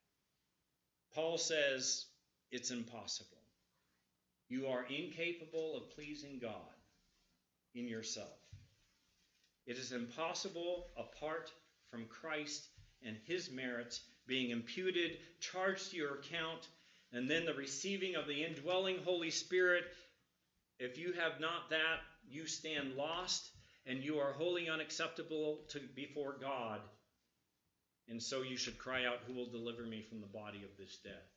Paul says it's impossible. You are incapable of pleasing God in yourself. It is impossible apart from Christ and his merits being imputed, charged to your account, and then the receiving of the indwelling Holy Spirit. If you have not that, you stand lost, and you are wholly unacceptable before God. And so you should cry out, who will deliver me from the body of this death?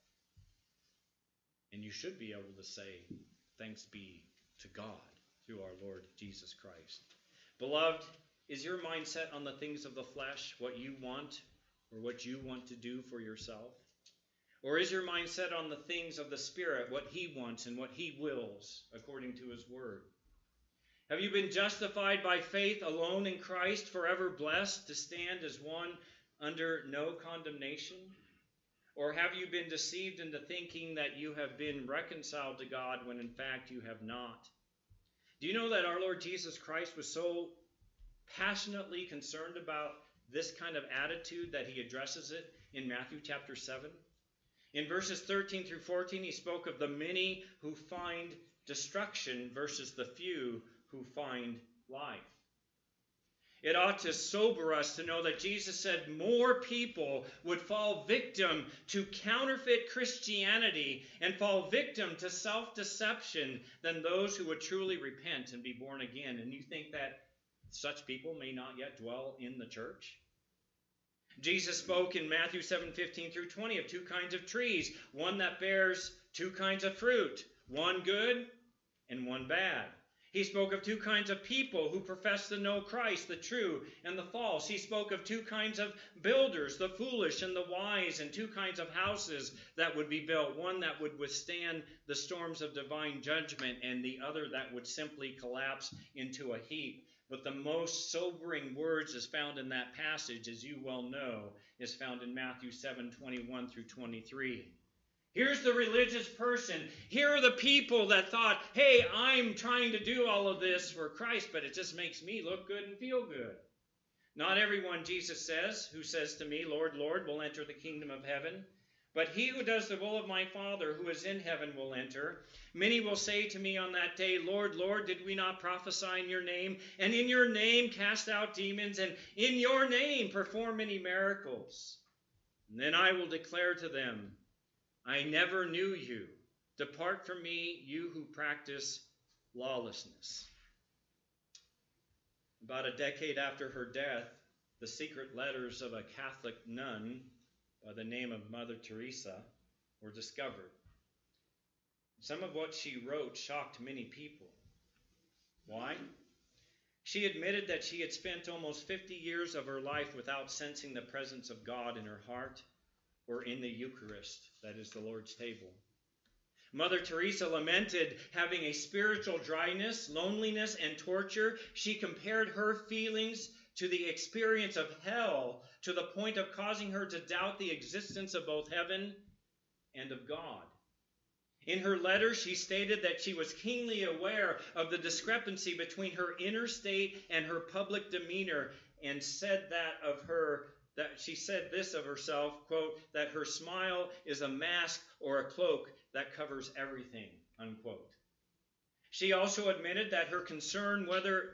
And you should be able to say, thanks be to God through our Lord Jesus Christ. Beloved, is your mind set on the things of the flesh, what you want? or what you want to do for yourself? Or is your mind set on the things of the Spirit, what He wants and what He wills according to His Word? Have you been justified by faith alone in Christ, forever blessed to stand as one under no condemnation? Or have you been deceived into thinking that you have been reconciled to God when in fact you have not? Do you know that our Lord Jesus Christ was so passionately concerned about this kind of attitude that He addresses it in Matthew chapter 7? In verses 13 through 14, He spoke of the many who find destruction versus the few who find life. It ought to sober us to know that Jesus said more people would fall victim to counterfeit Christianity and fall victim to self-deception than those who would truly repent and be born again. And you think that such people may not yet dwell in the church? Jesus spoke in Matthew 7:15 through 20 of two kinds of trees, one that bears two kinds of fruit, one good and one bad. He spoke of two kinds of people who profess to know Christ, the true and the false. He spoke of two kinds of builders, the foolish and the wise, and two kinds of houses that would be built, one that would withstand the storms of divine judgment and the other that would simply collapse into a heap. But the most sobering words is found in that passage, as you well know, is found in Matthew 7:21 through 23. Here's the religious person. Here are the people that thought, hey, I'm trying to do all of this for Christ, but it just makes me look good and feel good. Not everyone, Jesus says, who says to me, Lord, Lord, will enter the kingdom of heaven, but he who does the will of my Father who is in heaven will enter. Many will say to me on that day, Lord, Lord, did we not prophesy in your name, and in your name cast out demons, and in your name perform many miracles? And then I will declare to them, I never knew you. Depart from me, you who practice lawlessness. About a decade after her death, the secret letters of a Catholic nun by the name of Mother Teresa were discovered. Some of what she wrote shocked many people. Why? She admitted that she had spent almost 50 years of her life without sensing the presence of God in her heart or in the Eucharist, that is the Lord's table. Mother Teresa lamented having a spiritual dryness, loneliness, and torture. She compared her feelings to the experience of hell to the point of causing her to doubt the existence of both heaven and of God. In her letter, she stated that she was keenly aware of the discrepancy between her inner state and her public demeanor, and said that she said this of herself, quote, that her smile is a mask or a cloak that covers everything, unquote. She also admitted that her concern whether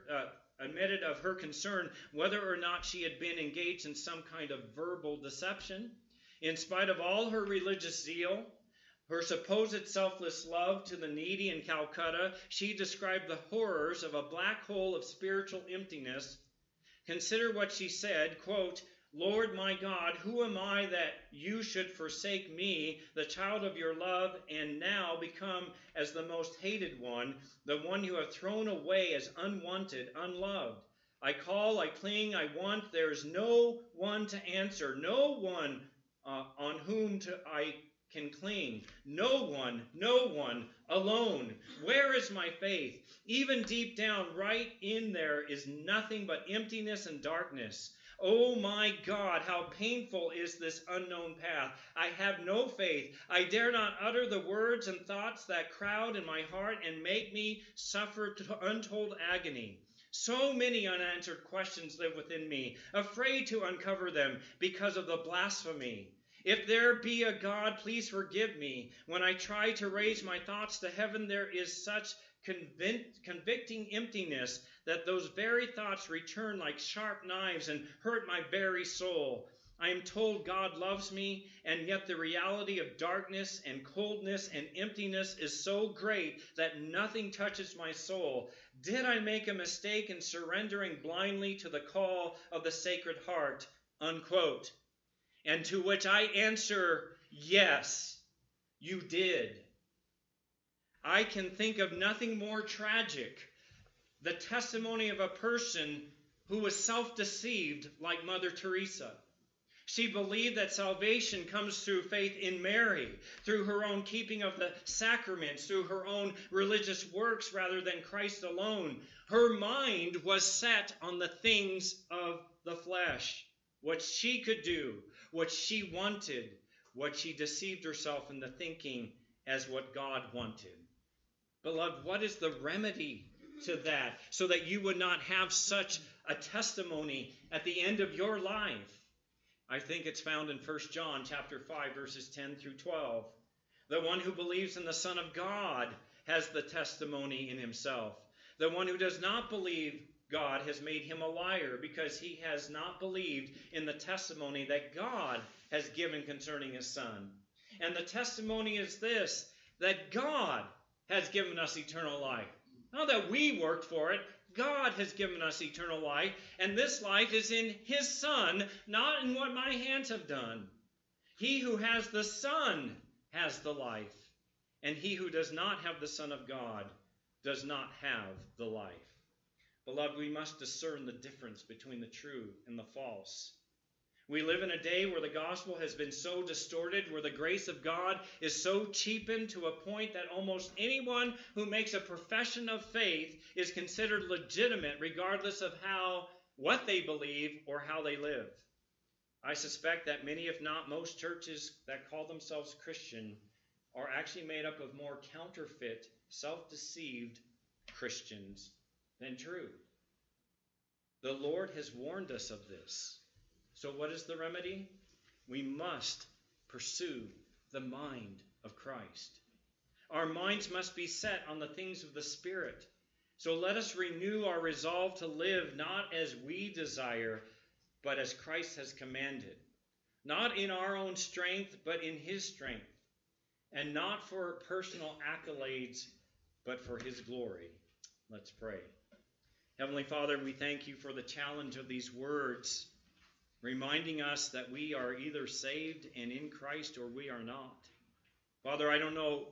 or not she had been engaged in some kind of verbal deception. In spite of all her religious zeal, her supposed selfless love to the needy in Calcutta, she described the horrors of a black hole of spiritual emptiness. Consider what she said, quote, Lord my God, who am I that you should forsake me, the child of your love, and now become as the most hated one, the one you have thrown away as unwanted, unloved? I call, I cling, I want. There is no one to answer, no one on whom I can cling. No one, alone. Where is my faith? Even deep down, right in there, is nothing but emptiness and darkness. Oh my God, how painful is this unknown path. I have no faith. I dare not utter the words and thoughts that crowd in my heart and make me suffer untold agony. So many unanswered questions live within me, afraid to uncover them because of the blasphemy. If there be a God, please forgive me. When I try to raise my thoughts to heaven, there is such convicting emptiness that those very thoughts return like sharp knives and hurt my very soul. I am told God loves me, and yet the reality of darkness and coldness and emptiness is so great that nothing touches my soul. Did I make a mistake in surrendering blindly to the call of the Sacred Heart? Unquote. And to which I answer, yes, you did. I can think of nothing more tragic. The testimony of a person who was self-deceived like Mother Teresa. She believed that salvation comes through faith in Mary, through her own keeping of the sacraments, through her own religious works rather than Christ alone. Her mind was set on the things of the flesh, what she could do, what she wanted, what she deceived herself into thinking as what God wanted. Beloved, what is the remedy to that so that you would not have such a testimony at the end of your life? I think it's found in 1 John chapter 5, verses 10 through 12. The one who believes in the Son of God has the testimony in himself. The one who does not believe God has made him a liar, because he has not believed in the testimony that God has given concerning his Son. And the testimony is this, that God has given us eternal life. Not that we worked for it. God has given us eternal life, and this life is in his Son, not in what my hands have done. He who has the Son has the life, and he who does not have the Son of God does not have the life. Beloved, we must discern the difference between the true and the false. We live in a day where the gospel has been so distorted, where the grace of God is so cheapened to a point that almost anyone who makes a profession of faith is considered legitimate regardless of what they believe or how they live. I suspect that many, if not most, churches that call themselves Christian are actually made up of more counterfeit, self-deceived Christians than true. The Lord has warned us of this. So what is the remedy? We must pursue the mind of Christ. Our minds must be set on the things of the Spirit. So let us renew our resolve to live not as we desire, but as Christ has commanded. Not in our own strength, but in his strength. And not for personal accolades, but for his glory. Let's pray. Heavenly Father, we thank you for the challenge of these words, reminding us that we are either saved and in Christ or we are not. Father, I don't know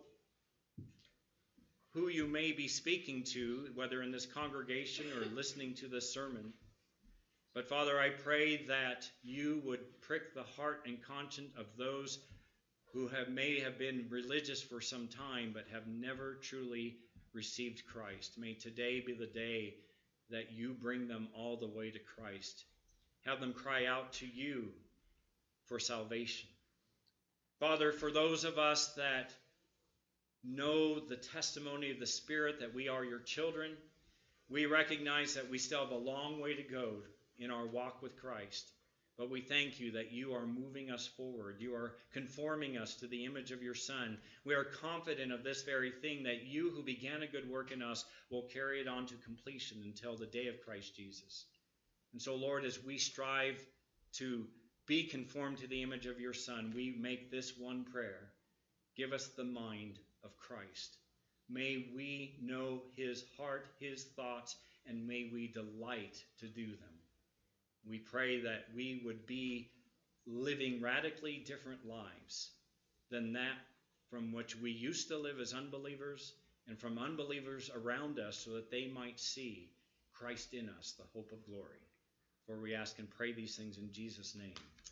who you may be speaking to, whether in this congregation or listening to this sermon. But Father, I pray that you would prick the heart and conscience of those who may have been religious for some time but have never truly received Christ. May today be the day that you bring them all the way to Christ. Have them cry out to you for salvation. Father, for those of us that know the testimony of the Spirit that we are your children, we recognize that we still have a long way to go in our walk with Christ. But we thank you that you are moving us forward. You are conforming us to the image of your Son. We are confident of this very thing, that you who began a good work in us will carry it on to completion until the day of Christ Jesus. And so, Lord, as we strive to be conformed to the image of your Son, we make this one prayer. Give us the mind of Christ. May we know his heart, his thoughts, and may we delight to do them. We pray that we would be living radically different lives than that from which we used to live as unbelievers and from unbelievers around us, so that they might see Christ in us, the hope of glory. For we ask and pray these things in Jesus' name.